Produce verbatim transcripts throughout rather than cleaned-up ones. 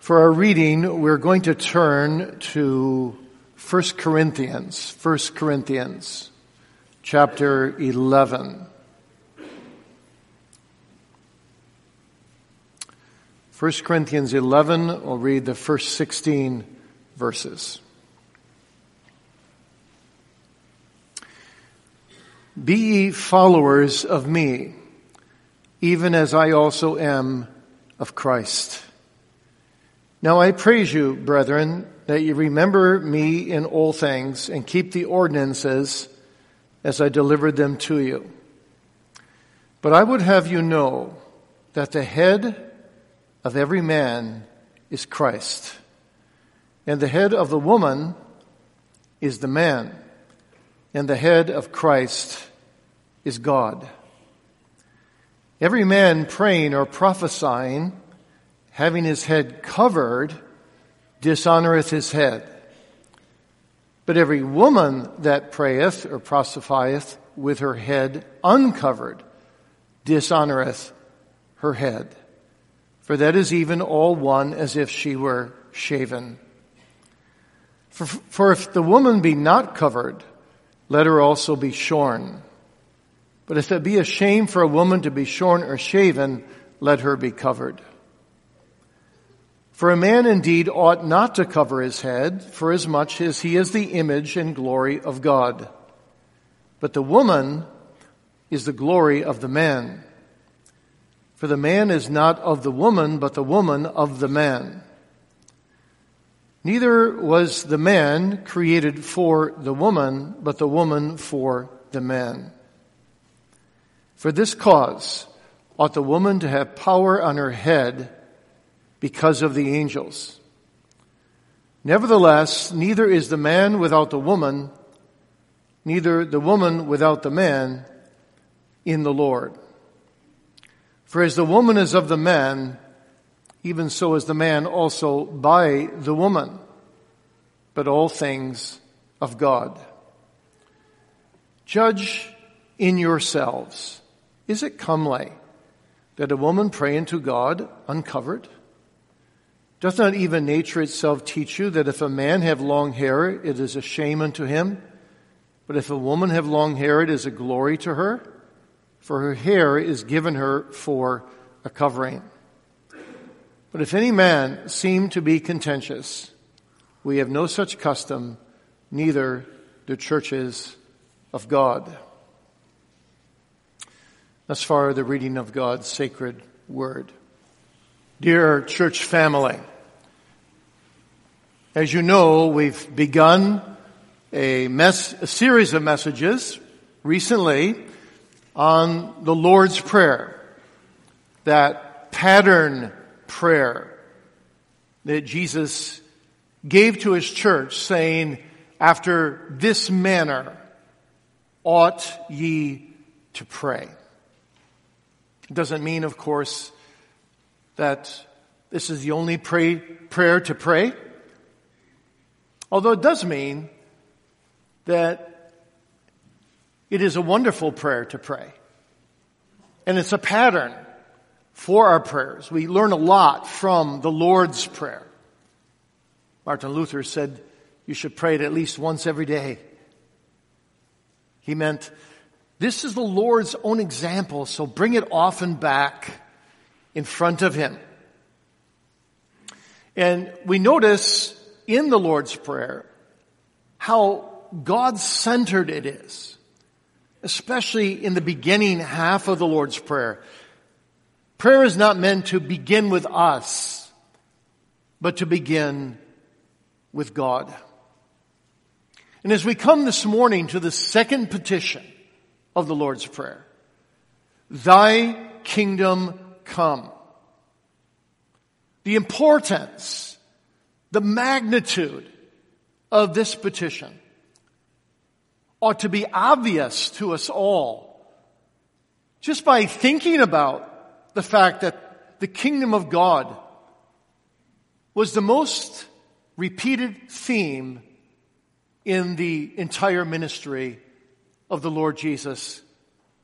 For our reading, we're going to turn to First Corinthians, First Corinthians, chapter eleven. First Corinthians eleven, we'll read the first sixteen verses. Be ye followers of me, even as I also am of Christ. Now I praise you, brethren, that you remember me in all things and keep the ordinances as I delivered them to you. But I would have you know that the head of every man is Christ, and the head of the woman is the man, and the head of Christ is God. Every man praying or prophesying, having his head covered, dishonoreth his head. But every woman that prayeth or prophesieth with her head uncovered, dishonoreth her head. For that is even all one as if she were shaven. For, for if the woman be not covered, let her also be shorn. But if it be a shame for a woman to be shorn or shaven, let her be covered. For a man indeed ought not to cover his head, forasmuch as he is the image and glory of God. But the woman is the glory of the man. For the man is not of the woman, but the woman of the man. Neither was the man created for the woman, but the woman for the man. For this cause ought the woman to have power on her head, because of the angels. Nevertheless, neither is the man without the woman, neither the woman without the man in the Lord. For as the woman is of the man, even so is the man also by the woman, but all things of God. Judge in yourselves. Is it comely that a woman pray unto God uncovered? Doth not even nature itself teach you that if a man have long hair, it is a shame unto him? But if a woman have long hair, it is a glory to her, for her hair is given her for a covering. But if any man seem to be contentious, we have no such custom, neither do churches of God. Thus far, the reading of God's sacred word. Dear church family, as you know, we've begun a, mess, a series of messages recently on the Lord's Prayer, that pattern prayer that Jesus gave to his church, saying, after this manner ought ye to pray. It doesn't mean, of course, that this is the only pray, prayer to pray. Although it does mean that it is a wonderful prayer to pray. And it's a pattern for our prayers. We learn a lot from the Lord's Prayer. Martin Luther said you should pray it at least once every day. He meant this is the Lord's own example, so bring it often back in front of him. And we notice in the Lord's Prayer how God-centered it is, especially in the beginning half of the Lord's Prayer. Prayer is not meant to begin with us, but to begin with God. And as we come this morning to the second petition of the Lord's Prayer, Thy kingdom come. The importance, the magnitude of this petition ought to be obvious to us all just by thinking about the fact that the kingdom of God was the most repeated theme in the entire ministry of the Lord Jesus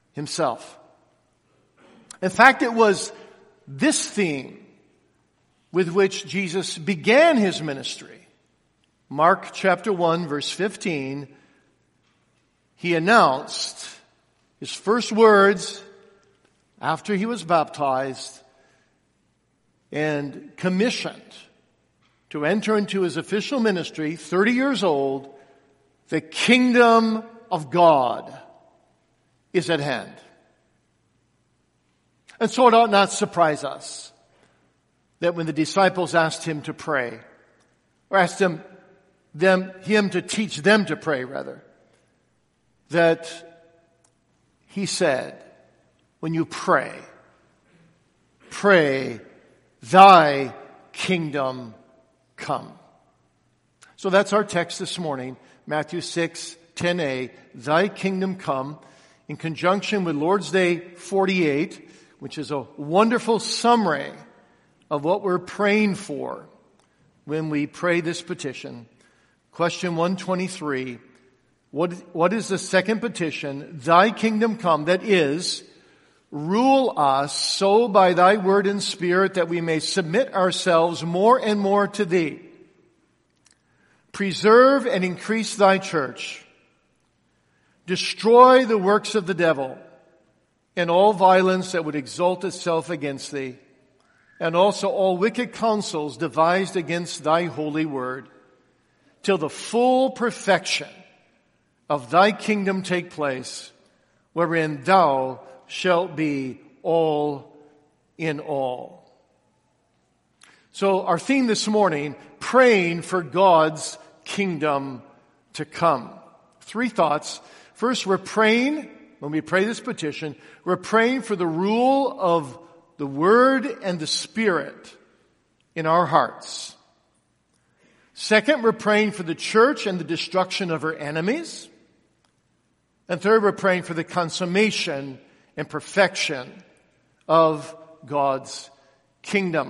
himself. In fact, it was this theme with which Jesus began his ministry. Mark chapter one, verse fifteen, he announced his first words after he was baptized and commissioned to enter into his official ministry, thirty years old, the kingdom of God is at hand. And so it ought not surprise us that when the disciples asked him to pray, or asked him, them, him to teach them to pray, rather, that he said, when you pray, pray, thy kingdom come. So that's our text this morning, Matthew six, ten a, thy kingdom come, in conjunction with Lord's Day forty-eight, which is a wonderful summary of what we're praying for when we pray this petition. Question one twenty-three, what, what is the second petition? Thy kingdom come, that is, rule us so by thy word and spirit that we may submit ourselves more and more to thee. Preserve and increase thy church. Destroy the works of the devil and all violence that would exalt itself against thee, and also all wicked counsels devised against thy holy word, till the full perfection of thy kingdom take place, wherein thou shalt be all in all. So our theme this morning, praying for God's kingdom to come. Three thoughts. First, we're praying, when we pray this petition, we're praying for the rule of the Word and the Spirit in our hearts. Second, we're praying for the church and the destruction of her enemies. And third, we're praying for the consummation and perfection of God's kingdom.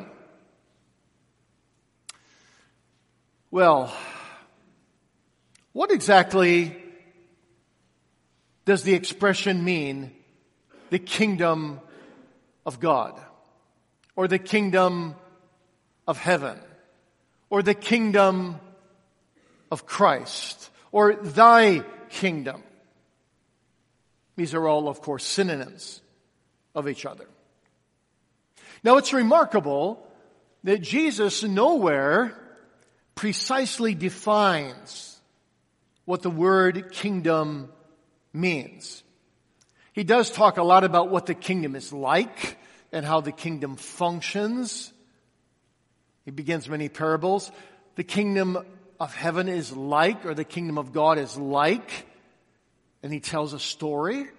Well, what exactly does the expression mean, the kingdom of God, or the kingdom of heaven, or the kingdom of Christ, or thy kingdom? These are all, of course, synonyms of each other. Now, it's remarkable that Jesus nowhere precisely defines what the word kingdom means. He does talk a lot about what the kingdom is like and how the kingdom functions. He begins many parables. The kingdom of heaven is like, or the kingdom of God is like, and he tells a story.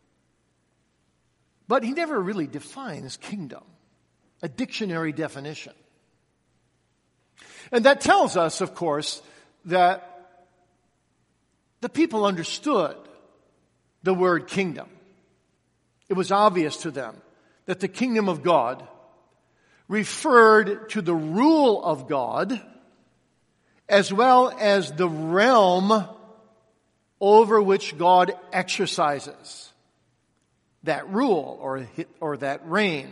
But he never really defines kingdom, a dictionary definition. And that tells us, of course, that the people understood the word kingdom. It was obvious to them that the kingdom of God referred to the rule of God as well as the realm over which God exercises that rule or, or that reign.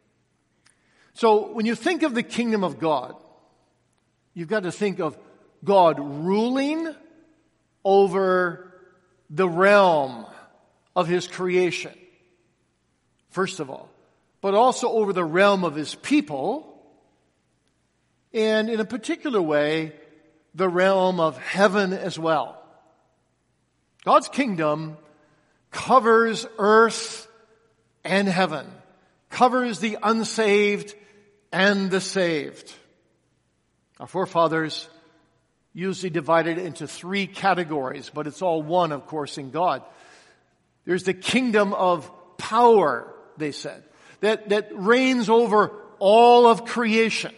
So when you think of the kingdom of God, you've got to think of God ruling over the realm of his creation, first of all, but also over the realm of his people, and in a particular way, the realm of heaven as well. God's kingdom covers earth and heaven, covers the unsaved and the saved. Our forefathers usually divided it into three categories, but it's all one, of course, in God. There's the kingdom of power, they said, that, that reigns over all of creation.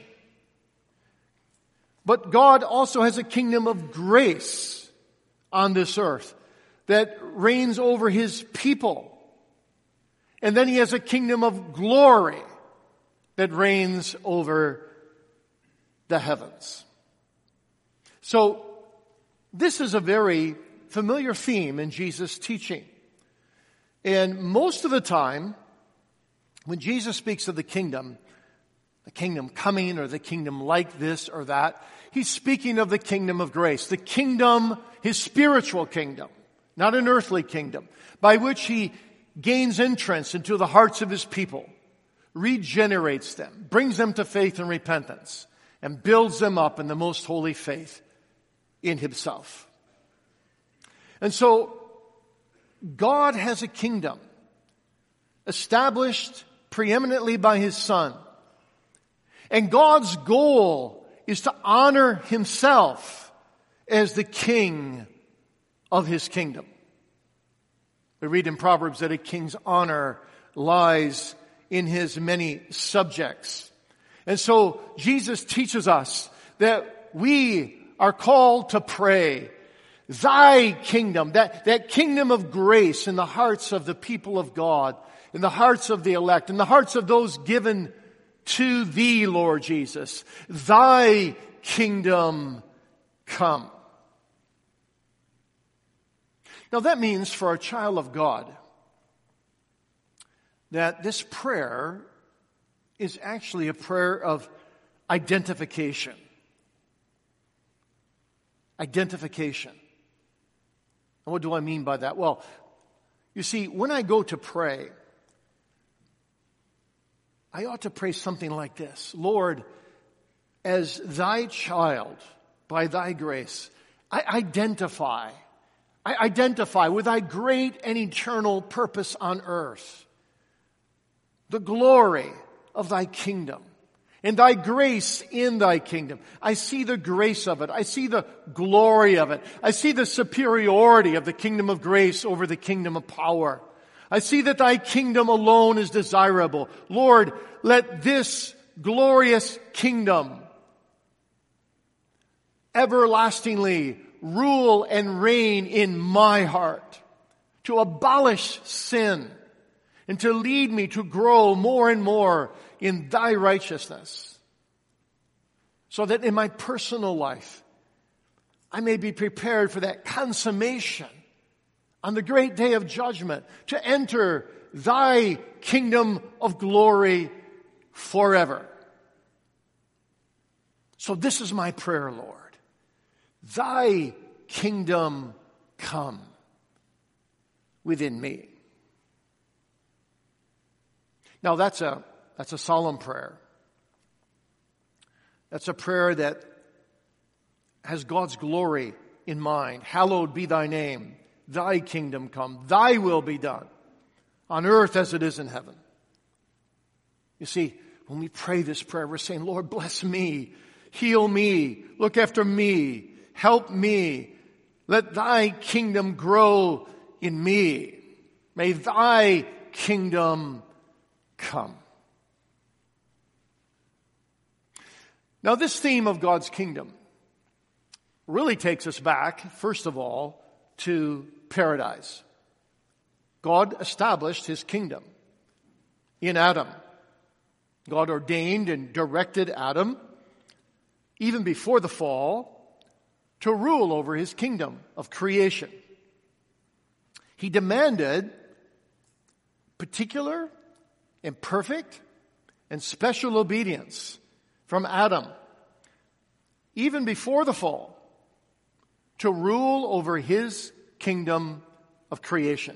But God also has a kingdom of grace on this earth that reigns over his people. And then he has a kingdom of glory that reigns over the heavens. So this is a very familiar theme in Jesus' teaching. And most of the time, when Jesus speaks of the kingdom, the kingdom coming or the kingdom like this or that. He's speaking of the kingdom of grace, the kingdom, his spiritual kingdom, not an earthly kingdom, by which he gains entrance into the hearts of his people, regenerates them, brings them to faith and repentance, and builds them up in the most holy faith in himself. And so, God has a kingdom established preeminently by his Son. And God's goal is to honor himself as the king of his kingdom. We read in Proverbs that a king's honor lies in his many subjects. And so Jesus teaches us that we are called to pray, thy kingdom, that, that kingdom of grace in the hearts of the people of God, in the hearts of the elect, in the hearts of those given to thee, Lord Jesus. Thy kingdom come. Now that means for a child of God that this prayer is actually a prayer of identification. Identification. And what do I mean by that? Well, you see, when I go to pray, I ought to pray something like this. Lord, as thy child, by thy grace, I identify, I identify with thy great and eternal purpose on earth, the glory of thy kingdom, and thy grace in thy kingdom. I see the grace of it. I see the glory of it. I see the superiority of the kingdom of grace over the kingdom of power. I see that thy kingdom alone is desirable. Lord, let this glorious kingdom everlastingly rule and reign in my heart, to abolish sin and to lead me to grow more and more in thy righteousness, so that in my personal life I may be prepared for that consummation on the great day of judgment, to enter thy kingdom of glory forever. So this is my prayer, Lord. Thy kingdom come within me. Now that's a that's a solemn prayer. That's a prayer that has God's glory in mind. Hallowed be thy name. Thy kingdom come. Thy will be done on earth as it is in heaven. You see, when we pray this prayer, we're saying, Lord, bless me, heal me, look after me, help me. Let thy kingdom grow in me. May thy kingdom come. Now, this theme of God's kingdom really takes us back, first of all, to paradise. God established his kingdom in Adam. God ordained and directed Adam, even before the fall, to rule over his kingdom of creation. He demanded particular and perfect and special obedience from Adam, even before the fall, to rule over his kingdom of creation.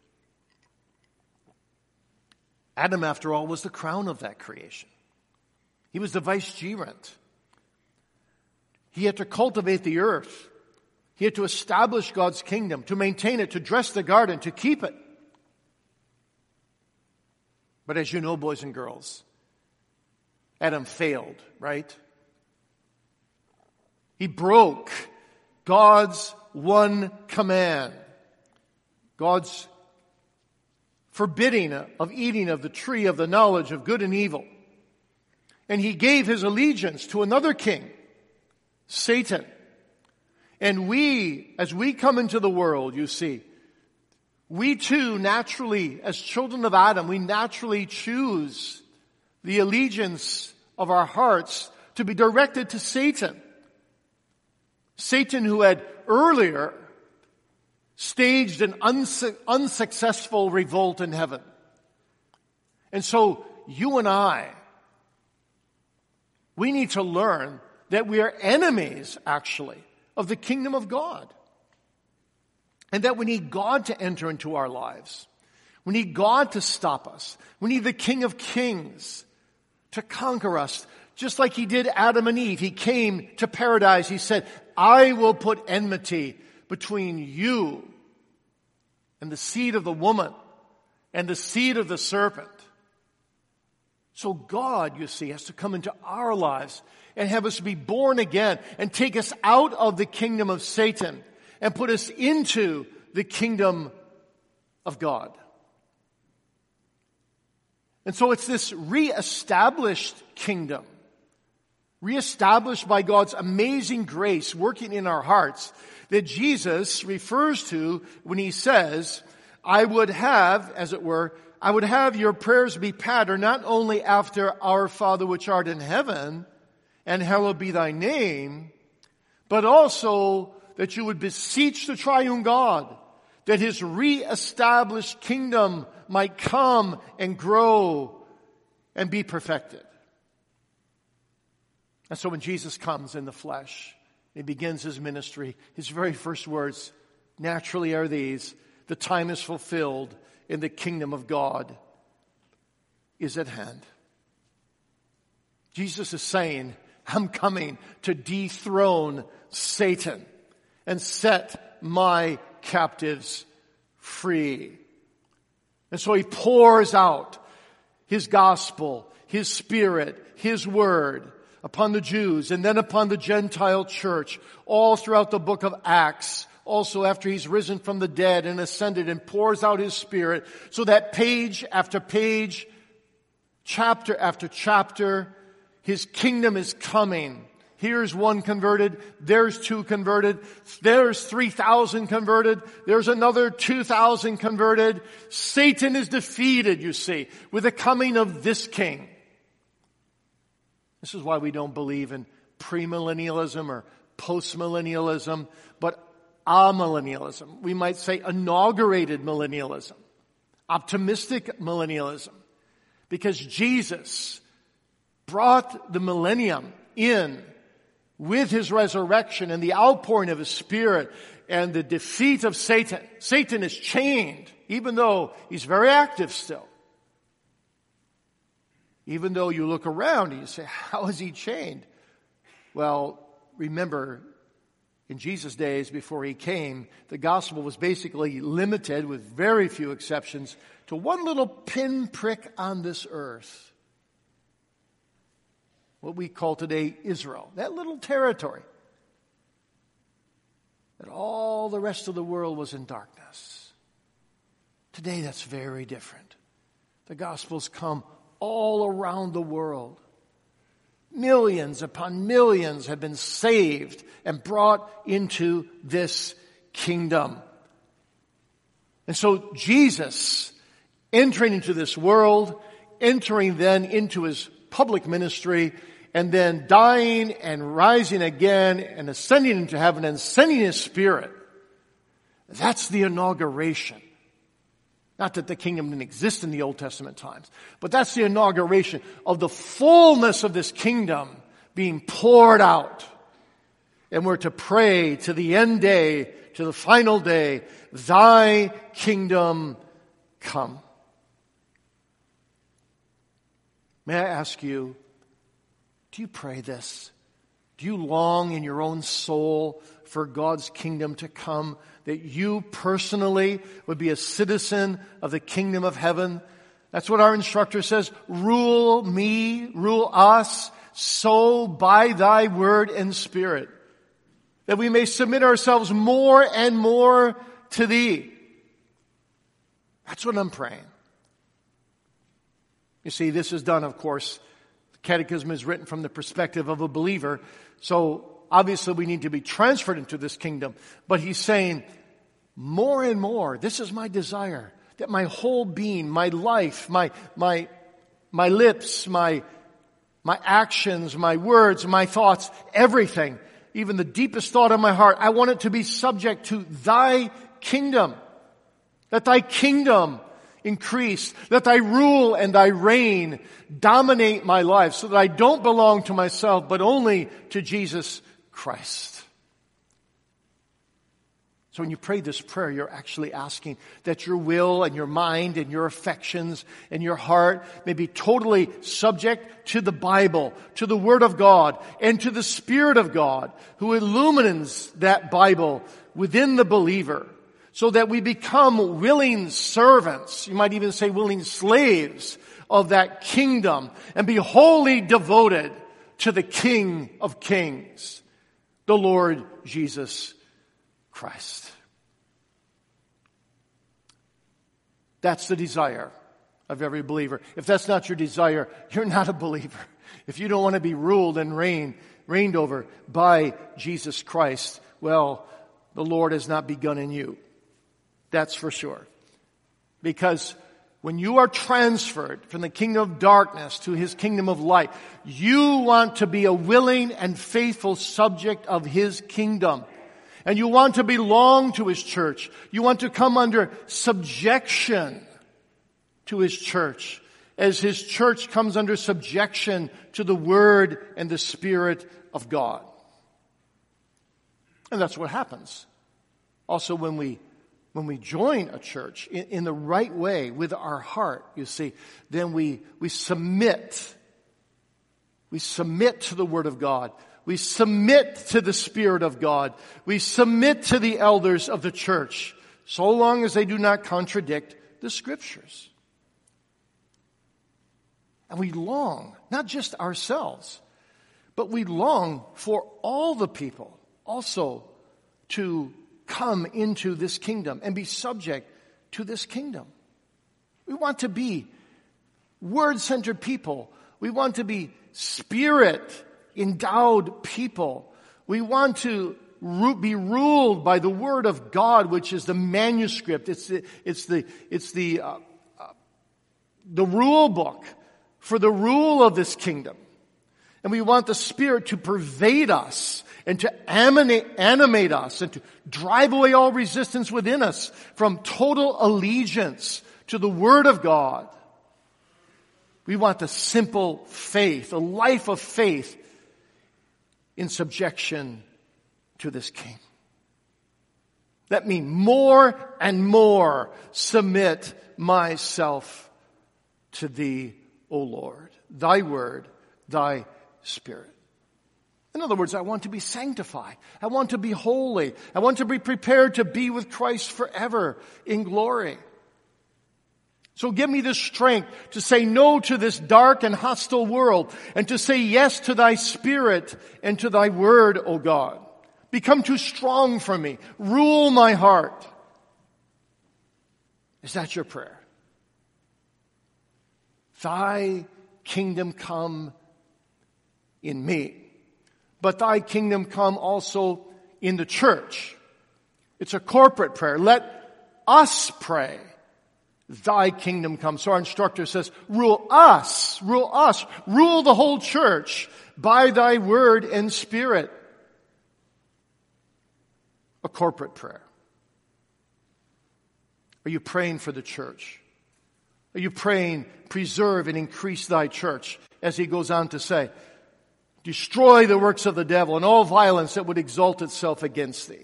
Adam, after all, was the crown of that creation. He was the vicegerent. He had to cultivate the earth. He had to establish God's kingdom, to maintain it, to dress the garden, to keep it. But as you know, boys and girls, Adam failed, right? He broke God's one command, God's forbidding of eating of the tree of the knowledge of good and evil. And he gave his allegiance to another king, Satan. And we, as we come into the world, you see, we too naturally, as children of Adam, we naturally choose the allegiance of our hearts to be directed to Satan. Satan, who had earlier staged an unsu- unsuccessful revolt in heaven. And so you and I We need to learn that we are enemies, actually, of the kingdom of God. And that we need God to enter into our lives. We need God to stop us. We need the King of Kings to conquer us. Just like he did Adam and Eve. He came to paradise. He said, I will put enmity between you and the seed of the woman and the seed of the serpent. So God, you see, has to come into our lives and have us be born again and take us out of the kingdom of Satan and put us into the kingdom of God. And so it's this reestablished kingdom, reestablished by God's amazing grace working in our hearts, that Jesus refers to when he says, I would have, as it were, I would have your prayers be patterned not only after our Father which art in heaven, and hallowed be thy name, but also that you would beseech the triune God, that his reestablished kingdom might come and grow and be perfected. And so when Jesus comes in the flesh, he begins his ministry, his very first words naturally are these, the time is fulfilled and the kingdom of God is at hand. Jesus is saying, I'm coming to dethrone Satan and set my captives free. And so he pours out his gospel, his spirit, his word upon the Jews and then upon the Gentile church all throughout the book of Acts. Also after he's risen from the dead and ascended and pours out his spirit so that page after page, chapter after chapter, his kingdom is coming. Here's one converted. There's two converted. There's three thousand converted. There's another two thousand converted. Satan is defeated, you see, with the coming of this king. This is why we don't believe in premillennialism or postmillennialism, but amillennialism. We might say inaugurated millennialism, optimistic millennialism, because Jesus brought the millennium in with his resurrection and the outpouring of his Spirit and the defeat of Satan. Satan is chained, even though he's very active still. Even though you look around and you say, how is he chained? Well, remember, in Jesus' days before he came, the gospel was basically limited, with very few exceptions, to one little pinprick on this earth. What we call today Israel, that little territory. That all the rest of the world was in darkness. Today that's very different. The gospel's come all around the world. Millions upon millions have been saved and brought into this kingdom. And so Jesus, entering into this world, entering then into his public ministry, and then dying and rising again and ascending into heaven and sending his Spirit. That's the inauguration. Not that the kingdom didn't exist in the Old Testament times, but that's the inauguration of the fullness of this kingdom being poured out. And we're to pray to the end day, to the final day, thy kingdom come. May I ask you, do you pray this? Do you long in your own soul for God's kingdom to come? That you personally would be a citizen of the kingdom of heaven? That's what our instructor says. Rule me, rule us, so by thy word and spirit, that we may submit ourselves more and more to thee. That's what I'm praying. You see, this is done, of course, the catechism is written from the perspective of a believer. So obviously we need to be transferred into this kingdom. But he's saying, more and more, this is my desire, that my whole being, my life, my, my, my lips, my, my actions, my words, my thoughts, everything, even the deepest thought of my heart, I want it to be subject to thy kingdom. That thy kingdom increase. Let thy rule and thy reign dominate my life so that I don't belong to myself, but only to Jesus Christ. So when you pray this prayer, you're actually asking that your will and your mind and your affections and your heart may be totally subject to the Bible, to the Word of God, and to the Spirit of God, who illumines that Bible within the believer, so that we become willing servants, you might even say willing slaves of that kingdom, and be wholly devoted to the King of Kings, the Lord Jesus Christ. That's the desire of every believer. If that's not your desire, you're not a believer. If you don't want to be ruled and reigned, reigned over by Jesus Christ, well, the Lord has not begun in you. That's for sure. Because when you are transferred from the kingdom of darkness to His kingdom of light, you want to be a willing and faithful subject of His kingdom. And you want to belong to His church. You want to come under subjection to His church, as His church comes under subjection to the Word and the Spirit of God. And that's what happens. Also, when we when we join a church in, in the right way with our heart, you see, then we we submit. We submit to the Word of God. We submit to the Spirit of God. We submit to the elders of the church, so long as they do not contradict the Scriptures. And we long, not just ourselves, but we long for all the people also to come into this kingdom and be subject to this kingdom. We want to be Word-centered people. We want to be Spirit endowed people. We want to ru- be ruled by the Word of God, which is the manuscript. It's the it's the it's the uh, uh, the rule book for the rule of this kingdom. And we want the Spirit to pervade us and to animate, animate us and to drive away all resistance within us from total allegiance to the Word of God. We want the simple faith, a life of faith in subjection to this King. Let me more and more submit myself to Thee, O Lord, Thy Word, Thy Spirit. In other words, I want to be sanctified. I want to be holy. I want to be prepared to be with Christ forever in glory. So give me the strength to say no to this dark and hostile world and to say yes to Thy Spirit and to Thy Word, O God. Become too strong for me. Rule my heart. Is that your prayer? Thy kingdom come in me, but Thy kingdom come also in the church. It's a corporate prayer. Let us pray. Thy kingdom come. So our instructor says, rule us, rule us, rule the whole church by Thy Word and Spirit. A corporate prayer. Are you praying for the church? Are you praying, preserve and increase Thy church? As he goes on to say, destroy the works of the devil and all violence that would exalt itself against Thee.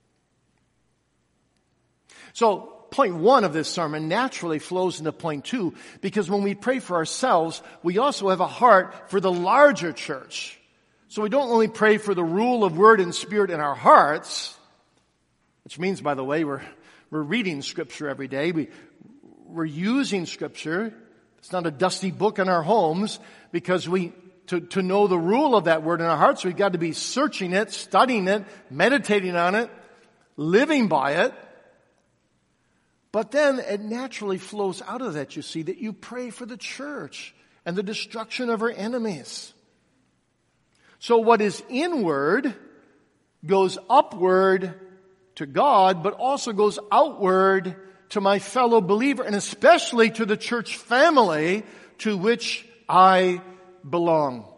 So, point one of this sermon naturally flows into point two, because when we pray for ourselves, we also have a heart for the larger church. So we don't only pray for the rule of Word and Spirit in our hearts, which means, by the way, we're we're reading Scripture every day. We, we're using Scripture. It's not a dusty book in our homes, because we to, to know the rule of that Word in our hearts, we've got to be searching it, studying it, meditating on it, living by it. But then it naturally flows out of that, you see, that you pray for the church and the destruction of her enemies. So what is inward goes upward to God, but also goes outward to my fellow believer, and especially to the church family to which I belong.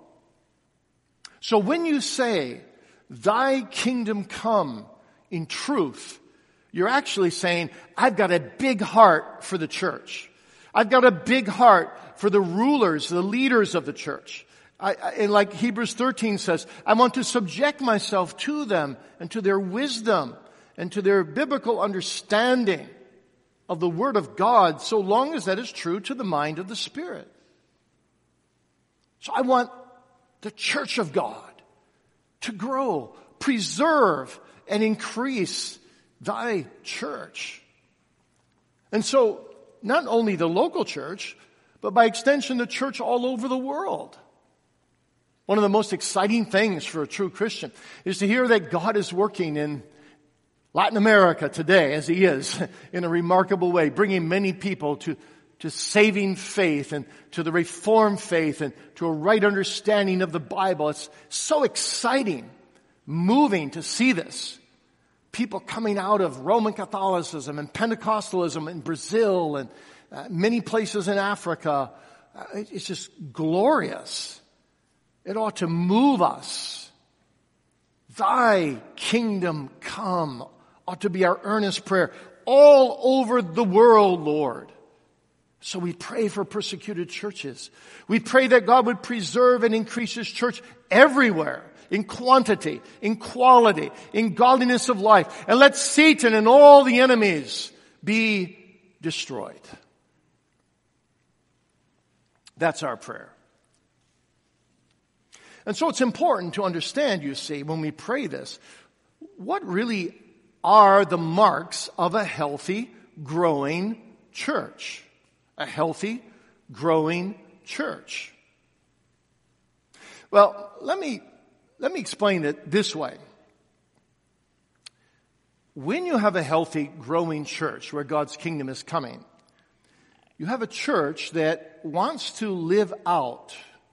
So when you say, Thy kingdom come in truth, You're actually saying, I've got a big heart for the church. I've got a big heart for the rulers, the leaders of the church. I, I, and like Hebrews thirteen says, I want to subject myself to them and to their wisdom and to their biblical understanding of the Word of God, so long as that is true to the mind of the Spirit. So I want the church of God to grow, preserve, and increase thy church. And so, not only the local church, but by extension, the church all over the world. One of the most exciting things for a true Christian is to hear that God is working in Latin America today, as He is, in a remarkable way, bringing many people to, to saving faith and to the Reformed faith and to a right understanding of the Bible. It's so exciting, moving to see this. People coming out of Roman Catholicism and Pentecostalism in Brazil and uh, many places in Africa. Uh, it's just glorious. It ought to move us. Thy kingdom come ought to be our earnest prayer all over the world, Lord. So we pray for persecuted churches. We pray that God would preserve and increase His church everywhere, in quantity, in quality, in godliness of life. And let Satan and all the enemies be destroyed. That's our prayer. And so it's important to understand, you see, when we pray this, what really are the marks of a healthy, growing church? A healthy, growing church. Well, let me let me explain it this way. When you have a healthy, growing church where God's kingdom is coming, you have a church that wants to live out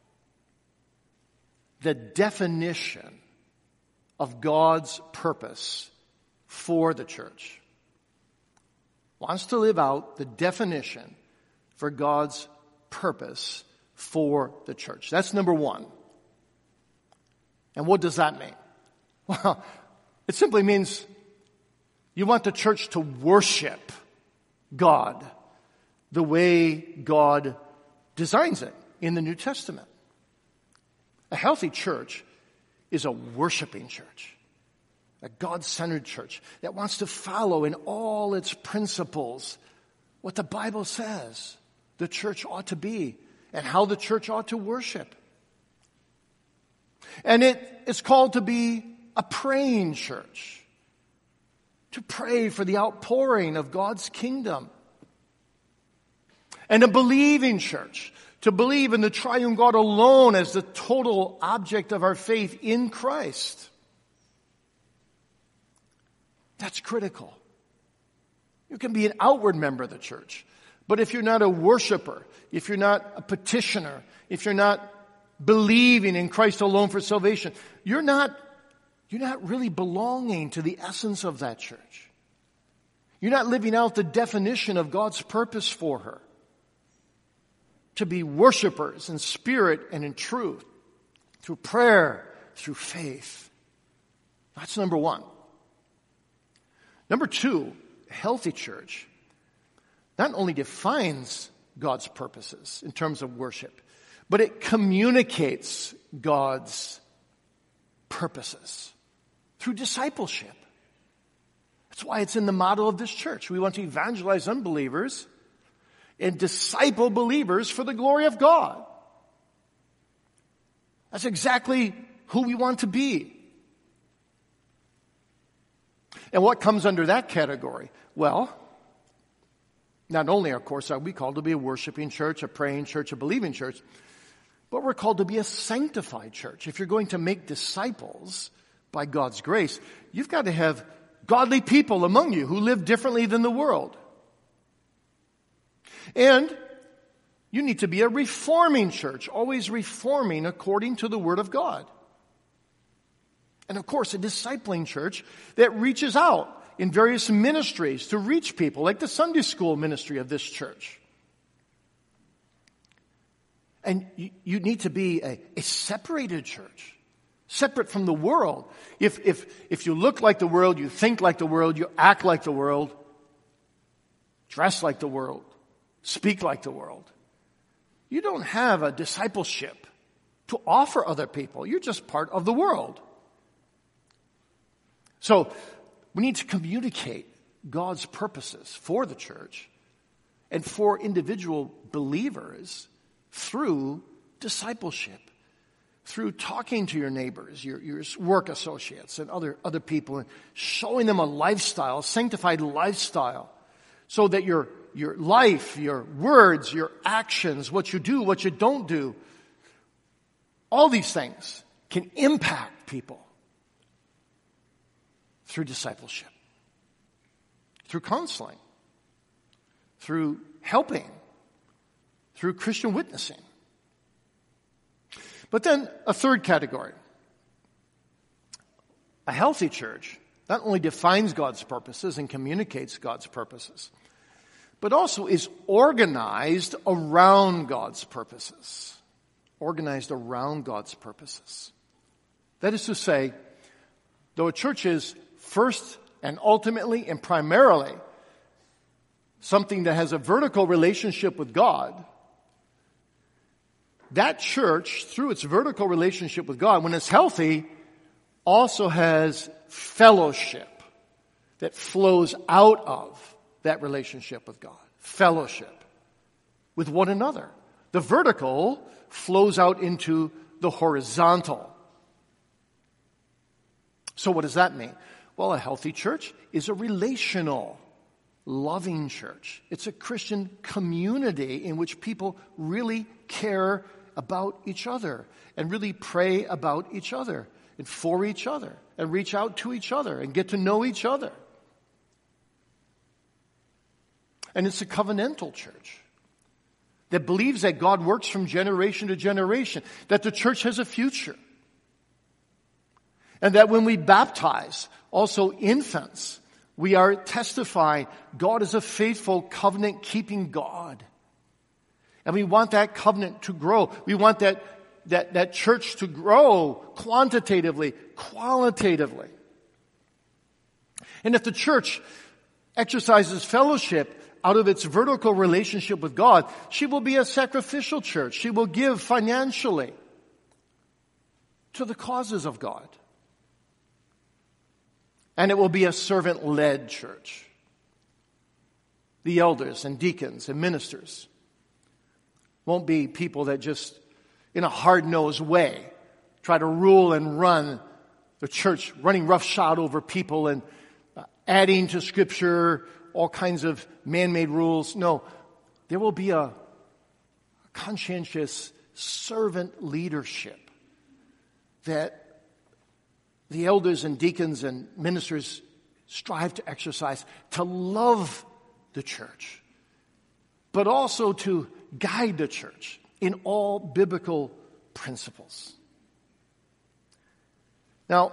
the definition of God's purpose for the church. Wants to live out the definition for God's purpose for the church. That's number one. And what does that mean? Well, it simply means you want the church to worship God the way God designs it in the New Testament. A healthy church is a worshiping church, a God-centered church that wants to follow in all its principles what the Bible says the church ought to be and how the church ought to worship. And it is called to be a praying church, to pray for the outpouring of God's kingdom. And a believing church, to believe in the triune God alone as the total object of our faith in Christ. That's critical. You can be an outward member of the church, but if you're not a worshiper, if you're not a petitioner, if you're not believing in Christ alone for salvation, you're not, you're not really belonging to the essence of that church. You're not living out the definition of God's purpose for her. To be worshipers in spirit and in truth, through prayer, through faith. That's number one. Number two, a healthy church not only defines God's purposes in terms of worship, but it communicates God's purposes through discipleship. That's why it's in the model of this church. We want to evangelize unbelievers and disciple believers for the glory of God. That's exactly who we want to be. And what comes under that category? Well, not only, of course, are we called to be a worshiping church, a praying church, a believing church, but we're called to be a sanctified church. If you're going to make disciples by God's grace, you've got to have godly people among you who live differently than the world. And you need to be a reforming church, always reforming according to the Word of God. And of course, a discipling church that reaches out in various ministries to reach people, like the Sunday school ministry of this church. And you, you need to be a, a separated church, separate from the world. If, if, if you look like the world, you think like the world, you act like the world, dress like the world, speak like the world, you don't have a discipleship to offer other people. You're just part of the world. So we need to communicate God's purposes for the church and for individual believers through discipleship, through talking to your neighbors, your, your work associates and other, other people, and showing them a lifestyle, a sanctified lifestyle, so that your, your life, your words, your actions, what you do, what you don't do, all these things can impact people through discipleship, through counseling, through helping, through Christian witnessing. But then a third category. A healthy church not only defines God's purposes and communicates God's purposes, but also is organized around God's purposes. Organized around God's purposes. That is to say, though a church is first and ultimately and primarily something that has a vertical relationship with God, that church, through its vertical relationship with God, when it's healthy, also has fellowship that flows out of that relationship with God. Fellowship with one another. The vertical flows out into the horizontal. So what does that mean? Well, a healthy church is a relational, loving church. It's a Christian community in which people really care about each other and really pray about each other and for each other and reach out to each other and get to know each other. And it's a covenantal church that believes that God works from generation to generation, that the church has a future. And that when we baptize also infants, we are testifying God is a faithful covenant-keeping God. And we want that covenant to grow. We want that, that, that church to grow quantitatively, qualitatively. And if the church exercises fellowship out of its vertical relationship with God, she will be a sacrificial church. She will give financially to the causes of God. And it will be a servant-led church. The elders and deacons and ministers won't be people that just, in a hard-nosed way, try to rule and run the church, running roughshod over people and uh, adding to Scripture all kinds of man-made rules. No, there will be a conscientious servant leadership that the elders and deacons and ministers strive to exercise, to love the church, but also to guide the church in all biblical principles. Now,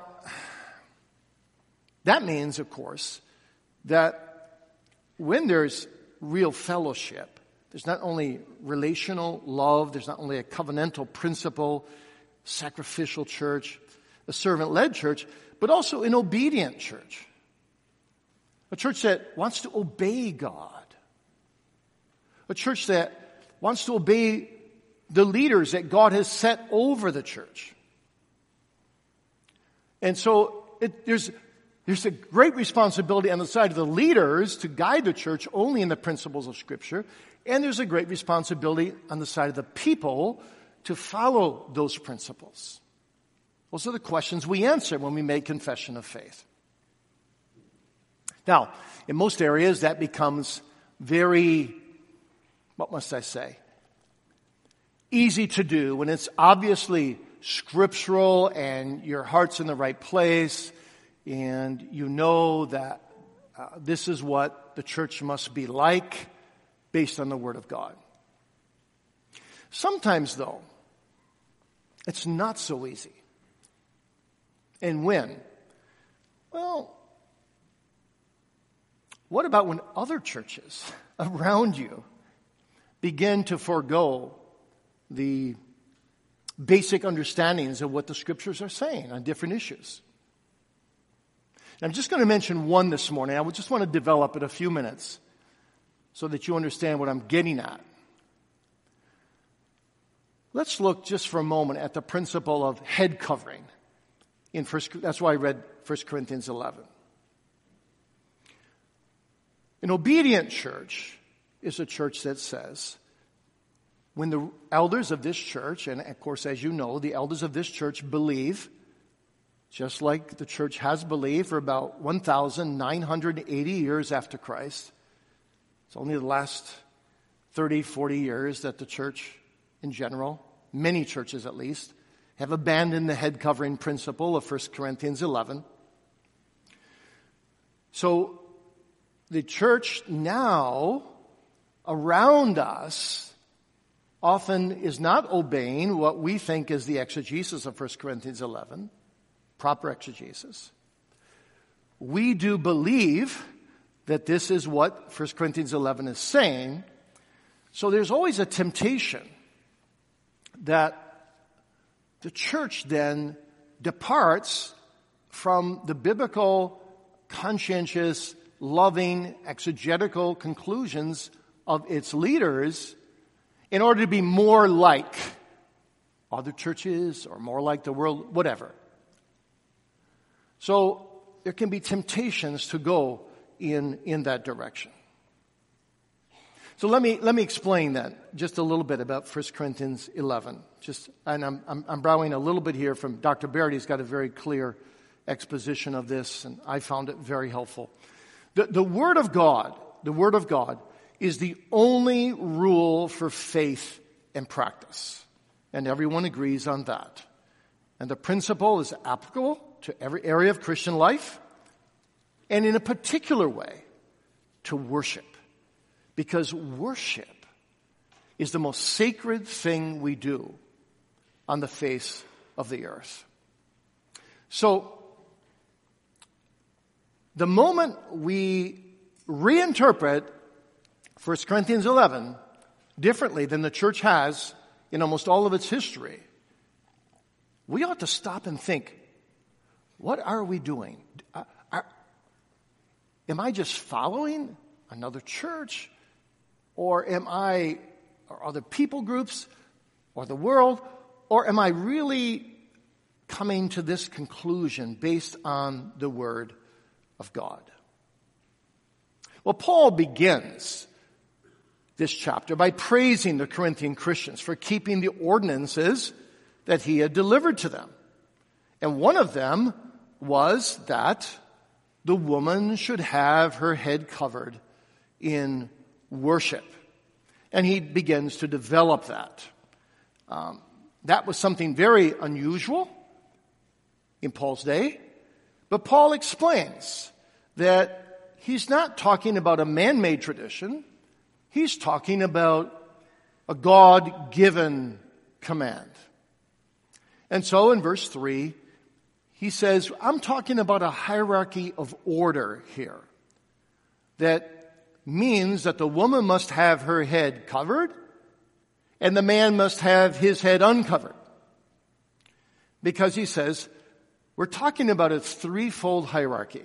that means, of course, that when there's real fellowship, there's not only relational love, there's not only a covenantal principle, sacrificial church, a servant-led church, but also an obedient church. A church that wants to obey God. A church that wants to obey the leaders that God has set over the church. And so it, there's, there's a great responsibility on the side of the leaders to guide the church only in the principles of Scripture. And there's a great responsibility on the side of the people to follow those principles. Those are the questions we answer when we make confession of faith. Now, in most areas, that becomes very, what must I say, easy to do when it's obviously scriptural and your heart's in the right place and you know that uh, this is what the church must be like based on the Word of God. Sometimes, though, it's not so easy. And when? Well, what about when other churches around you begin to forego the basic understandings of what the Scriptures are saying on different issues. And I'm just going to mention one this morning. I would just want to develop it a few minutes so that you understand what I'm getting at. Let's look just for a moment at the principle of head covering. In first, that's why I read First Corinthians eleven. An obedient church is a church that says, when the elders of this church, and of course, as you know, the elders of this church believe, just like the church has believed for about one thousand nine hundred eighty years after Christ. It's only the last thirty, forty years that the church in general, many churches at least, have abandoned the head covering principle of First Corinthians eleven. So the church now around us often is not obeying what we think is the exegesis of First Corinthians eleven, proper exegesis. We do believe that this is what First Corinthians eleven is saying. So there's always a temptation that the church then departs from the biblical, conscientious, loving, exegetical conclusions of its leaders in order to be more like other churches or more like the world, whatever. So there can be temptations to go in, in that direction. So let me let me explain that just a little bit about First Corinthians eleven. Just and I'm I'm, I'm borrowing a little bit here from Doctor Barrett. He's got a very clear exposition of this, and I found it very helpful. The the Word of God, the Word of God, is the only rule for faith and practice, and everyone agrees on that. And the principle is applicable to every area of Christian life, and in a particular way, to worship. Because worship is the most sacred thing we do on the face of the earth. So, the moment we reinterpret First Corinthians eleven differently than the church has in almost all of its history, we ought to stop and think, what are we doing? Are, are, am I just following another church? Or am I, or other people groups, or the world, or am I really coming to this conclusion based on the Word of God? Well, Paul begins this chapter by praising the Corinthian Christians for keeping the ordinances that he had delivered to them. And one of them was that the woman should have her head covered in worship. And he begins to develop that. Um, that was something very unusual in Paul's day. But Paul explains that he's not talking about a man-made tradition. He's talking about a God-given command. And so in verse three, he says, I'm talking about a hierarchy of order here. That means that the woman must have her head covered and the man must have his head uncovered. Because he says, we're talking about a threefold hierarchy.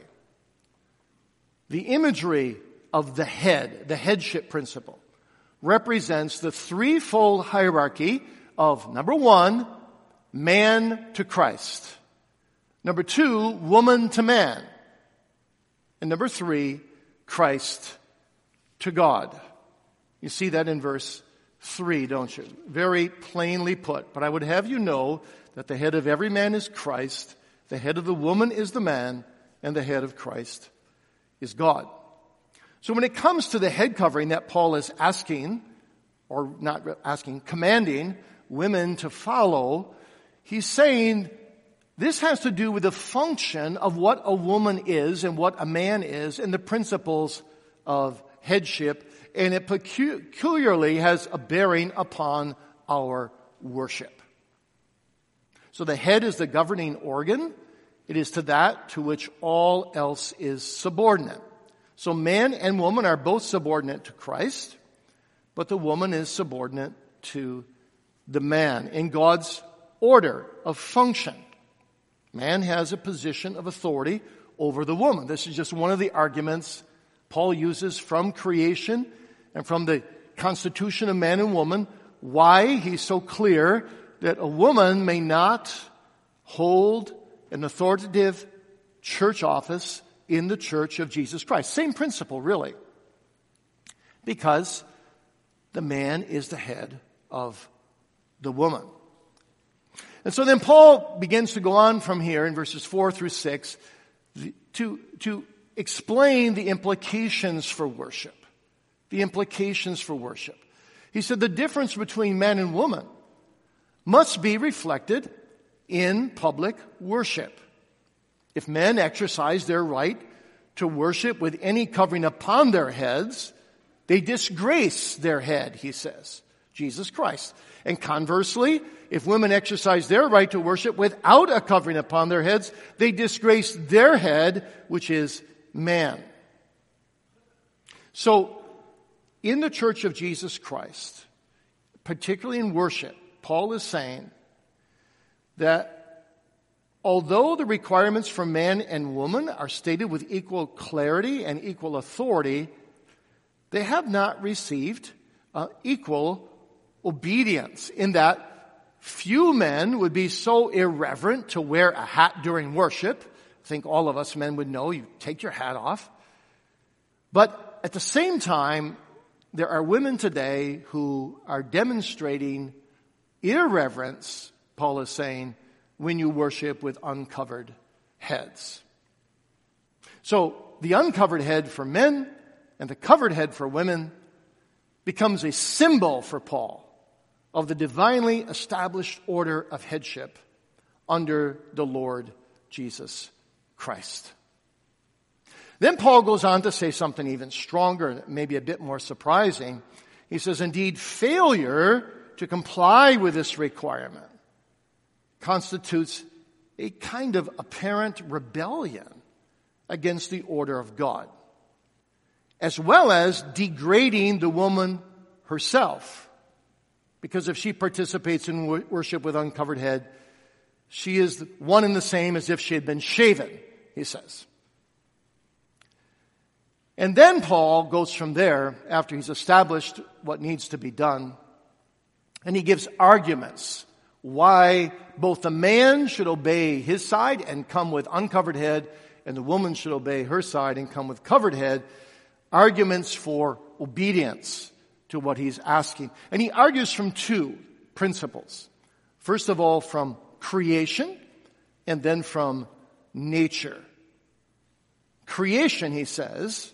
The imagery of the head, the headship principle, represents the threefold hierarchy of, number one, man to Christ. Number two, woman to man. And number three, Christ to God. You see that in verse three, don't you? Very plainly put. But I would have you know that the head of every man is Christ, the head of the woman is the man, and the head of Christ is God. So when it comes to the head covering that Paul is asking, or not asking, commanding women to follow, he's saying this has to do with the function of what a woman is and what a man is and the principles of headship, and it peculiarly has a bearing upon our worship. So the head is the governing organ. It is to that to which all else is subordinate. So man and woman are both subordinate to Christ, but the woman is subordinate to the man in God's order of function. Man has a position of authority over the woman. This is just one of the arguments Paul uses from creation and from the constitution of man and woman, why he's so clear that a woman may not hold an authoritative church office in the church of Jesus Christ. Same principle, really. Because the man is the head of the woman. And so then Paul begins to go on from here in verses four through six to, to explain the implications for worship. The implications for worship. He said the difference between man and woman must be reflected in public worship. If men exercise their right to worship with any covering upon their heads, they disgrace their head, he says, Jesus Christ. And conversely, if women exercise their right to worship without a covering upon their heads, they disgrace their head, which is man. So, in the church of Jesus Christ, particularly in worship, Paul is saying that although the requirements for man and woman are stated with equal clarity and equal authority, they have not received uh, equal obedience, in that few men would be so irreverent to wear a hat during worship. I think all of us men would know you take your hat off. But at the same time, there are women today who are demonstrating irreverence, Paul is saying, when you worship with uncovered heads. So the uncovered head for men and the covered head for women becomes a symbol for Paul of the divinely established order of headship under the Lord Jesus Christ. Then Paul goes on to say something even stronger, maybe a bit more surprising. He says, indeed, failure to comply with this requirement constitutes a kind of apparent rebellion against the order of God, as well as degrading the woman herself. Because if she participates in worship with uncovered head, she is one and the same as if she had been shaven, he says. And then Paul goes from there, after he's established what needs to be done, and he gives arguments why both the man should obey his side and come with uncovered head, and the woman should obey her side and come with covered head. Arguments for obedience to what he's asking. And he argues from two principles. First of all, from creation, and then from nature. Creation, he says,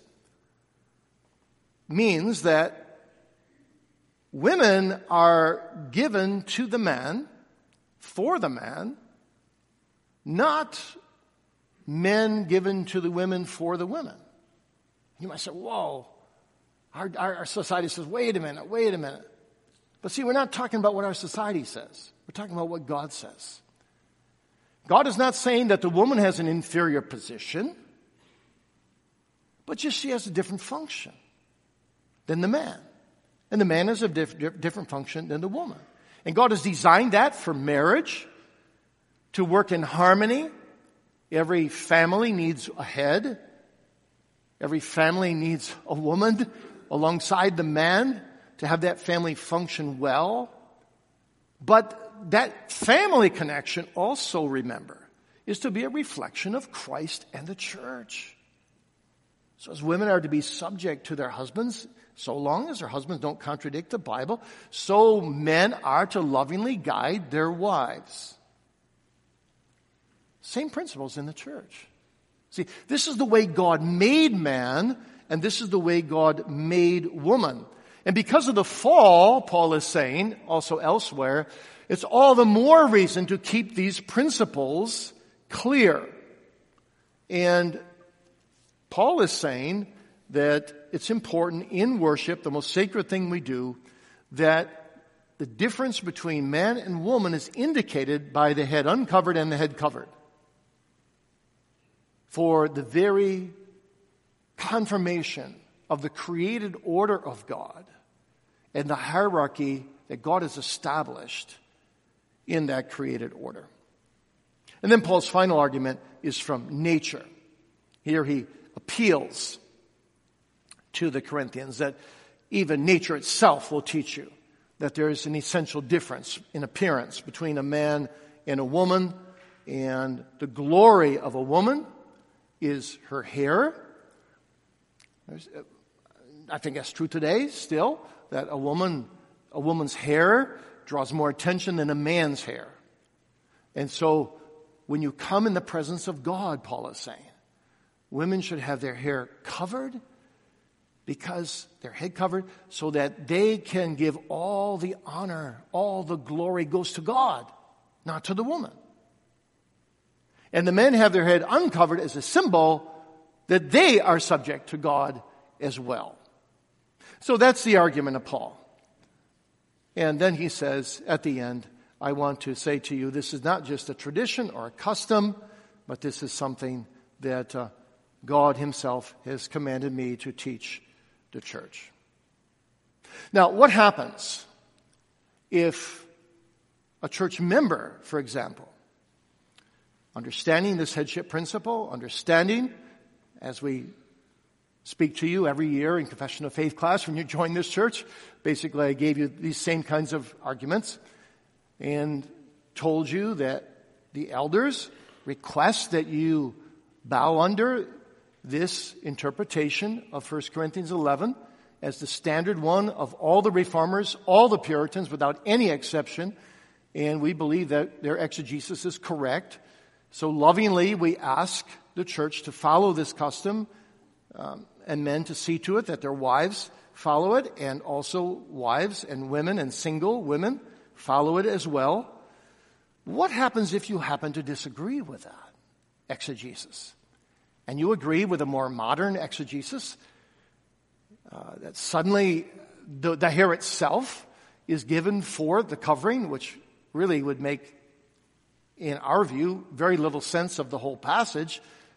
means that women are given to the man, for the man, not men given to the women for the women. You might say, whoa, our, our, our society says, wait a minute, wait a minute. But see, we're not talking about what our society says. We're talking about what God says. God is not saying that the woman has an inferior position, but just she has a different function than the man. And the man has a diff- different function than the woman. And God has designed that for marriage, to work in harmony. Every family needs a head. Every family needs a woman alongside the man to have that family function well. But that family connection also, remember, is to be a reflection of Christ and the church. So as women are to be subject to their husbands, so long as their husbands don't contradict the Bible, so men are to lovingly guide their wives. Same principles in the church. See, this is the way God made man, and this is the way God made woman. And because of the fall, Paul is saying, also elsewhere, it's all the more reason to keep these principles clear. And Paul is saying that it's important in worship, the most sacred thing we do, that the difference between man and woman is indicated by the head uncovered and the head covered. For the very confirmation of the created order of God and the hierarchy that God has established in that created order. And then Paul's final argument is from nature. Here he appeals to the Corinthians that even nature itself will teach you that there is an essential difference in appearance between a man and a woman, and the glory of a woman is her hair. There's, I think that's true today still, that a woman, a woman's hair draws more attention than a man's hair. And so when you come in the presence of God, Paul is saying, women should have their hair covered, because their head covered, so that they can give all the honor, all the glory goes to God, not to the woman. And the men have their head uncovered as a symbol that they are subject to God as well. So that's the argument of Paul. And then he says at the end, I want to say to you, this is not just a tradition or a custom, but this is something that uh, God himself has commanded me to teach the church. Now, what happens if a church member, for example, understanding this headship principle, understanding, as we speak to you every year in Confession of Faith class when you join this church, basically I gave you these same kinds of arguments and told you that the elders request that you bow under this interpretation of First Corinthians eleven as the standard one of all the reformers, all the Puritans, without any exception. And we believe that their exegesis is correct. So lovingly, we ask the church to follow this custom, um, and men to see to it that their wives follow it, and also wives and women and single women follow it as well. What happens if you happen to disagree with that exegesis? And you agree with a more modern exegesis, uh, that suddenly the, the hair itself is given for the covering, which really would make, in our view, very little sense of the whole passage.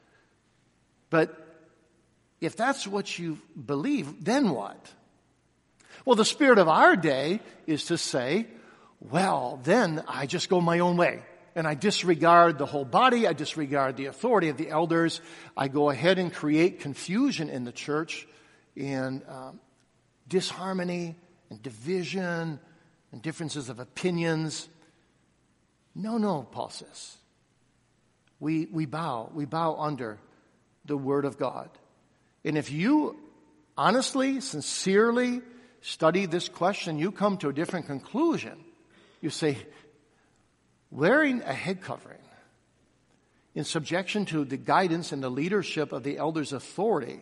But if that's what you believe, then what? Well, the spirit of our day is to say, well, then I just go my own way. And I disregard the whole body. I disregard the authority of the elders. I go ahead and create confusion in the church and um, disharmony and division and differences of opinions. No, no, Paul says. We, we bow. We bow under the Word of God. And if you honestly, sincerely study this question, you come to a different conclusion. You say, wearing a head covering in subjection to the guidance and the leadership of the elders' authority,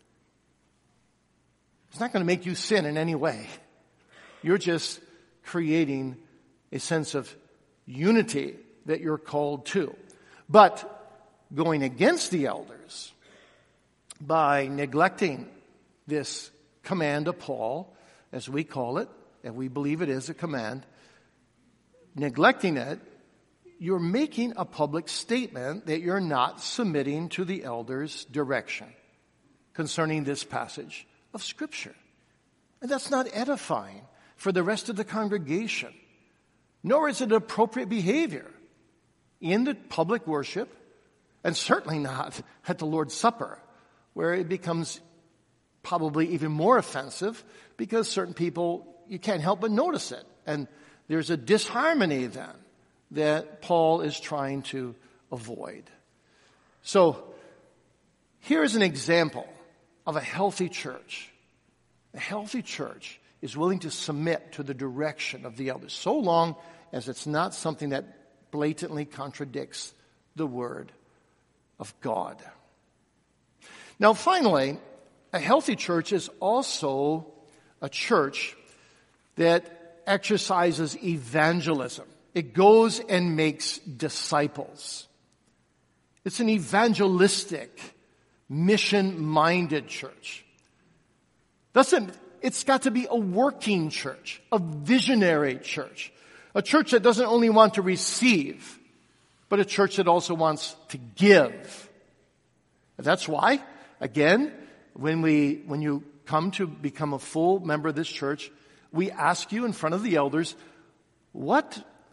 it's not going to make you sin in any way. You're just creating a sense of unity that you're called to. But going against the elders by neglecting this command of Paul, as we call it, and we believe it is a command, neglecting it, you're making a public statement that you're not submitting to the elders' direction concerning this passage of Scripture. And that's not edifying for the rest of the congregation, nor is it appropriate behavior in the public worship, and certainly not at the Lord's Supper, where it becomes probably even more offensive because certain people, you can't help but notice it. And there's a disharmony then that Paul is trying to avoid. So here is an example of a healthy church. A healthy church is willing to submit to the direction of the elders, so long as it's not something that blatantly contradicts the Word of God. Now, finally, a healthy church is also a church that exercises evangelism. It goes and makes disciples. It's an evangelistic, mission-minded church. Doesn't, it's got to be a working church, a visionary church, a church that doesn't only want to receive, but a church that also wants to give. That's why, again, when we, when you come to become a full member of this church, we ask you in front of the elders, what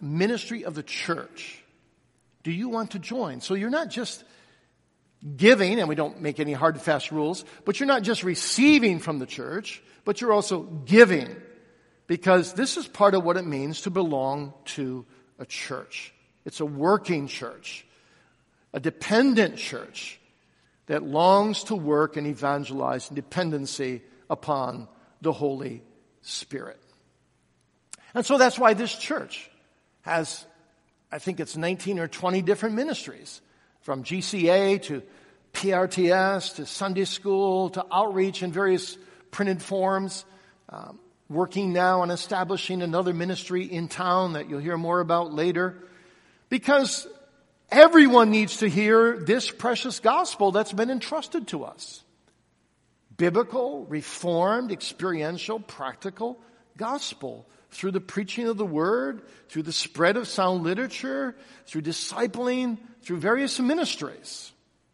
ministry of the church do you want to join? So you're not just giving, and we don't make any hard and fast rules, but you're not just receiving from the church, but you're also giving, because this is part of what it means to belong to a church. It's a working church, a dependent church that longs to work and evangelize in dependency upon the Holy Spirit. And so that's why this church has, I think it's nineteen or twenty different ministries, from G C A to P R T S to Sunday school to outreach in various printed forms, um, working now on establishing another ministry in town that you'll hear more about later, because everyone needs to hear this precious gospel that's been entrusted to us. Biblical, reformed, experiential, practical gospel through the preaching of the word, through the spread of sound literature, through discipling, through various ministries.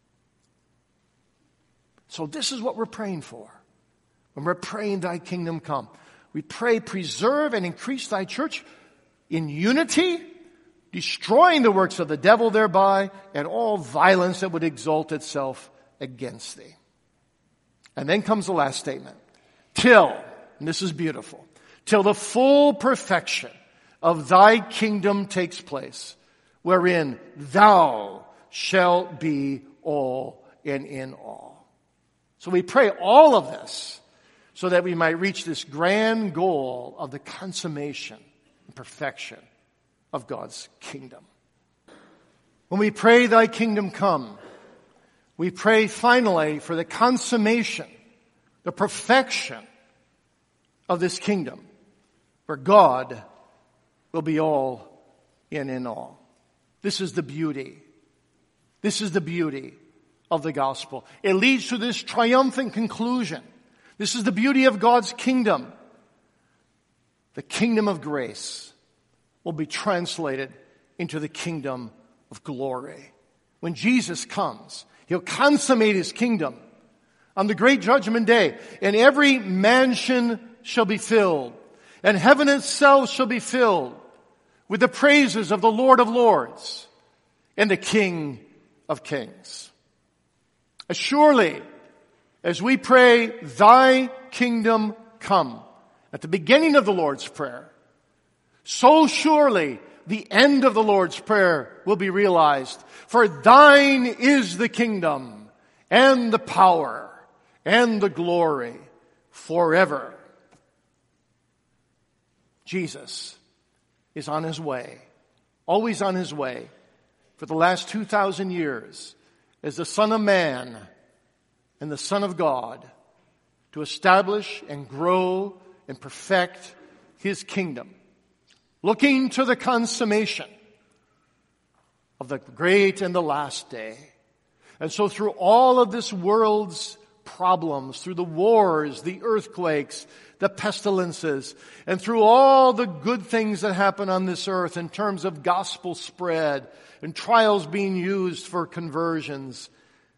So this is what we're praying for when we're praying thy kingdom come. We pray, preserve and increase thy church in unity, destroying the works of the devil thereby, and all violence that would exalt itself against thee. And then comes the last statement. Till, and this is beautiful, till the full perfection of thy kingdom takes place, wherein thou shalt be all and in all. So we pray all of this so that we might reach this grand goal of the consummation and perfection of God's kingdom. When we pray thy kingdom come, we pray finally for the consummation, the perfection of this kingdom, where God will be all in in all. This is the beauty. This is the beauty of the gospel. It leads to this triumphant conclusion. This is the beauty of God's kingdom. The kingdom of grace will be translated into the kingdom of glory. When Jesus comes, he'll consummate his kingdom on the great judgment day, and every mansion shall be filled, and heaven itself shall be filled with the praises of the Lord of Lords and the King of Kings. As surely as we pray, thy kingdom come, at the beginning of the Lord's Prayer, so surely the end of the Lord's Prayer will be realized. For thine is the kingdom and the power and the glory forever. Jesus is on his way, always on his way, for the last two thousand years, as the Son of Man and the Son of God, to establish and grow and perfect his kingdom, looking to the consummation of the great and the last day. And so through all of this world's problems, through the wars, the earthquakes, the pestilences, and through all the good things that happen on this earth in terms of gospel spread and trials being used for conversions,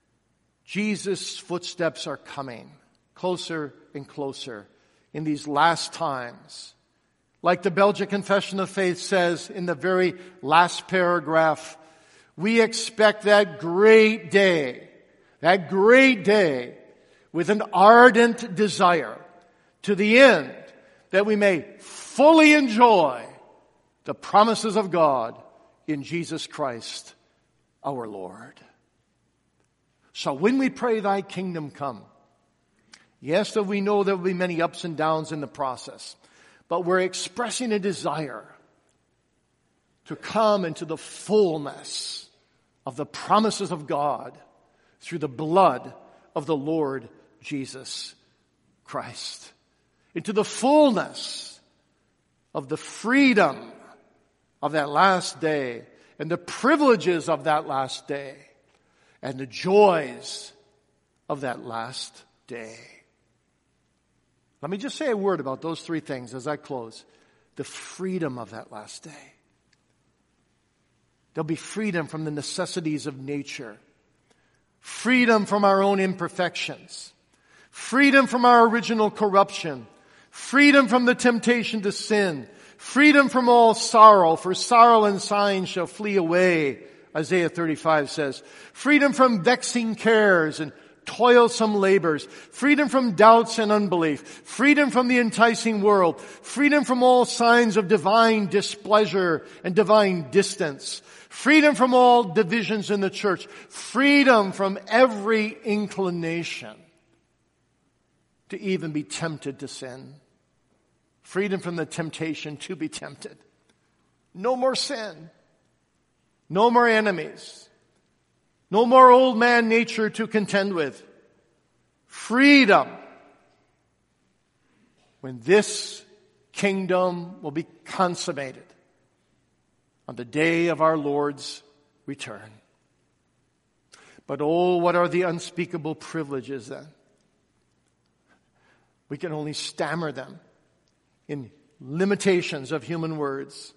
Jesus' footsteps are coming closer and closer in these last times. Like the Belgian Confession of Faith says in the very last paragraph, we expect that great day, that great day with an ardent desire, to the end that we may fully enjoy the promises of God in Jesus Christ our Lord. So when we pray thy kingdom come, yes, that we know there will be many ups and downs in the process, but we're expressing a desire to come into the fullness of the promises of God through the blood of the Lord Jesus Christ. Into the fullness of the freedom of that last day and the privileges of that last day and the joys of that last day. Let me just say a word about those three things as I close. The freedom of that last day. There'll be freedom from the necessities of nature. Freedom from our own imperfections. Freedom from our original corruption. Freedom from the temptation to sin. Freedom from all sorrow, for sorrow and sighing shall flee away, Isaiah thirty-five says. Freedom from vexing cares and toilsome labors. Freedom from doubts and unbelief. Freedom from the enticing world. Freedom from all signs of divine displeasure and divine distance. Freedom from all divisions in the church. Freedom from every inclination to even be tempted to sin. Freedom from the temptation to be tempted. No more sin. No more enemies. No more old man nature to contend with. Freedom. When this kingdom will be consummated on the day of our Lord's return. But oh, what are the unspeakable privileges then? We can only stammer them in limitations of human words.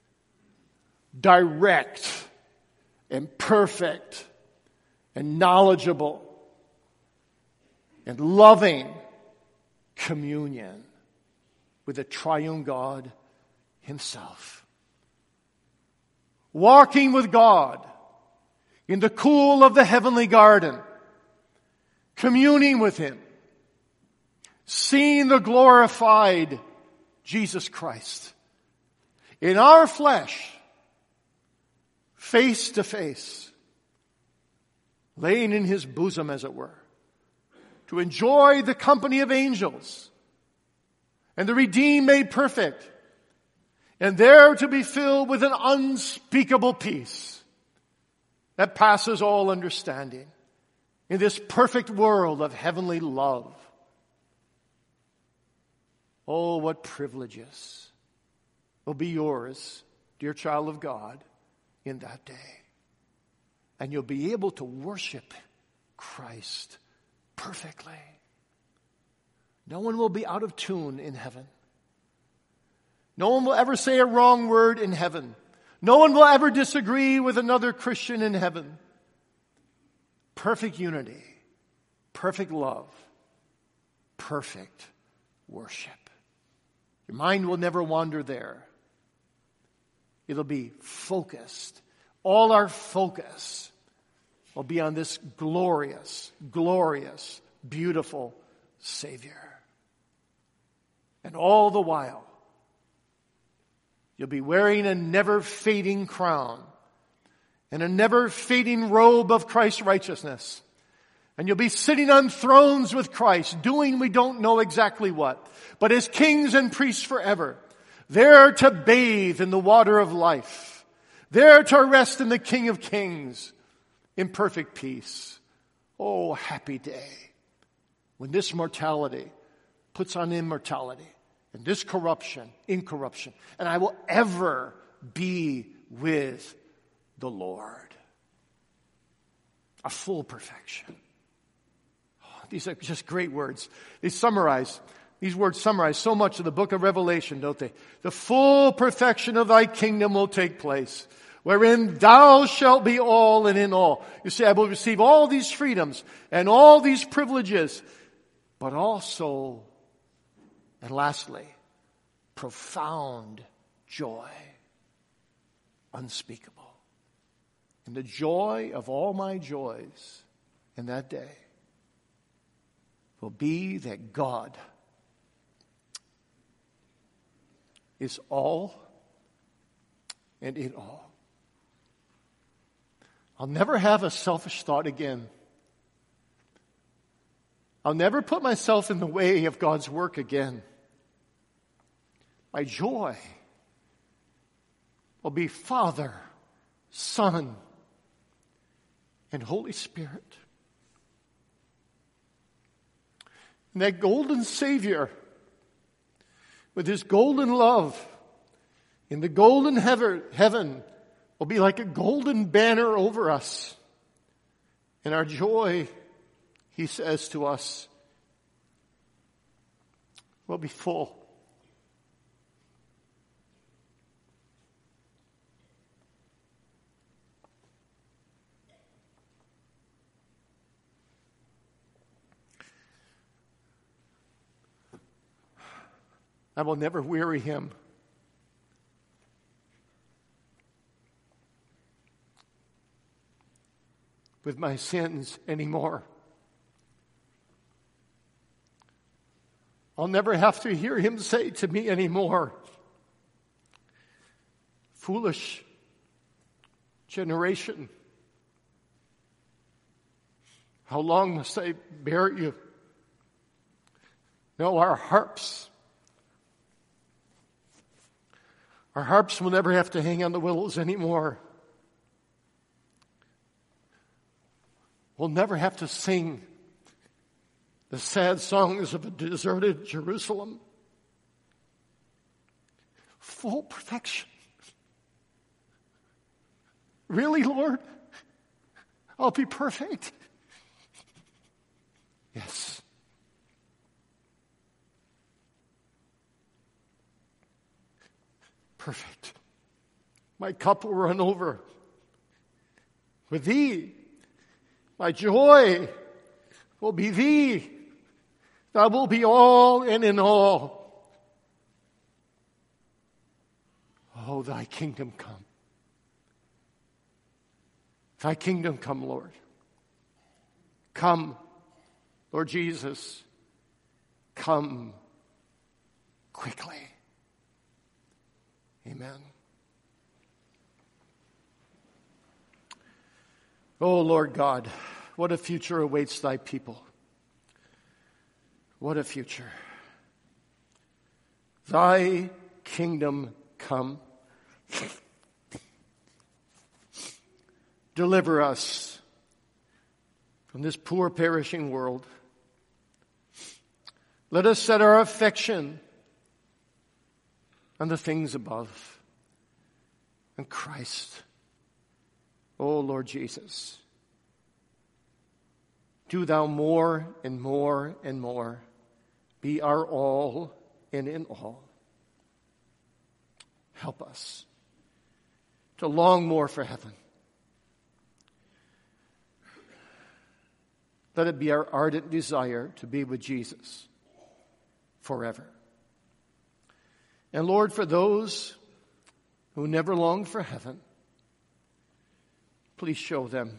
Direct and perfect and knowledgeable and loving communion with the triune God himself. Walking with God in the cool of the heavenly garden, communing with him, seeing the glorified Jesus Christ in our flesh, face to face, laying in his bosom, as it were, to enjoy the company of angels and the redeemed made perfect, and there to be filled with an unspeakable peace that passes all understanding in this perfect world of heavenly love. Oh, what privileges will be yours, dear child of God, in that day. And you'll be able to worship Christ perfectly. No one will be out of tune in heaven. No one will ever say a wrong word in heaven. No one will ever disagree with another Christian in heaven. Perfect unity, perfect love, perfect worship. Your mind will never wander there. It'll be focused. All our focus will be on this glorious, glorious, beautiful Savior. And all the while, you'll be wearing a never-fading crown and a never-fading robe of Christ's righteousness. And you'll be sitting on thrones with Christ, doing we don't know exactly what, but as kings and priests forever, there to bathe in the water of life, there to rest in the King of Kings in perfect peace. Oh, happy day when this mortality puts on immortality and this corruption, incorruption, and I will ever be with the Lord. A full perfection. These are just great words. They summarize, these words summarize so much of the book of Revelation, don't they? The full perfection of thy kingdom will take place, wherein thou shalt be all and in all. You see, I will receive all these freedoms and all these privileges, but also, and lastly, profound joy, unspeakable. And the joy of all my joys in that day will be that God is all and in all. I'll never have a selfish thought again. I'll never put myself in the way of God's work again. My joy will be Father, Son, and Holy Spirit. And that golden Savior, with his golden love, in the golden heaven, will be like a golden banner over us. And our joy, he says to us, will be full. I will never weary him with my sins anymore. I'll never have to hear him say to me anymore, "Foolish generation, how long must I bear you?" No, our harps, our harps will never have to hang on the willows anymore. We'll never have to sing the sad songs of a deserted Jerusalem. Full perfection. Really, Lord? I'll be perfect? Yes. Perfect. My cup will run over. With thee, my joy will be thee. Thou will be all and in all. Oh, thy kingdom come. Thy kingdom come, Lord. Come, Lord Jesus. Come quickly. Amen. Oh, Lord God, what a future awaits thy people. What a future. Thy kingdom come. Deliver us from this poor perishing world. Let us set our affection on the things above, on Christ. Oh, Lord Jesus, do thou more and more and more be our all and in all. Help us to long more for heaven. Let it be our ardent desire to be with Jesus forever. And Lord, for those who never long for heaven, please show them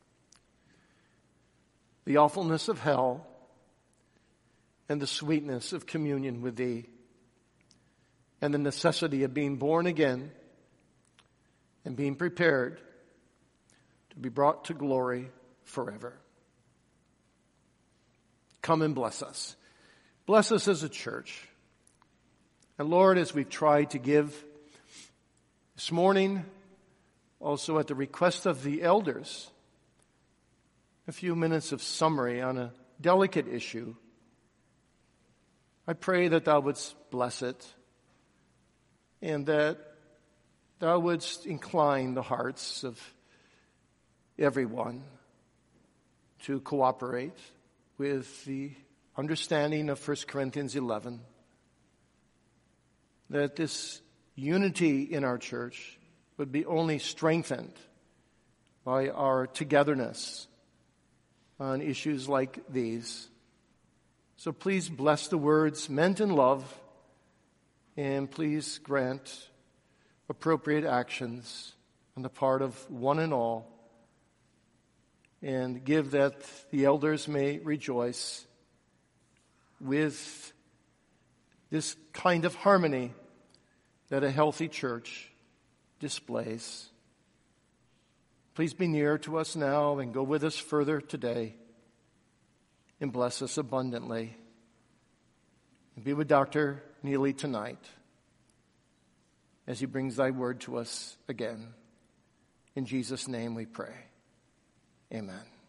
the awfulness of hell and the sweetness of communion with thee, and the necessity of being born again and being prepared to be brought to glory forever. Come and bless us. Bless us as a church. And Lord, as we've tried to give this morning, also at the request of the elders, a few minutes of summary on a delicate issue, I pray that thou wouldst bless it and that thou wouldst incline the hearts of everyone to cooperate with the understanding of First Corinthians eleven, that this unity in our church would be only strengthened by our togetherness on issues like these. So please bless the words meant in love, and please grant appropriate actions on the part of one and all, and give that the elders may rejoice with this kind of harmony that a healthy church displays. Please be near to us now and go with us further today, and bless us abundantly. And be with Doctor Neely tonight as he brings thy word to us again. In Jesus' name we pray. Amen.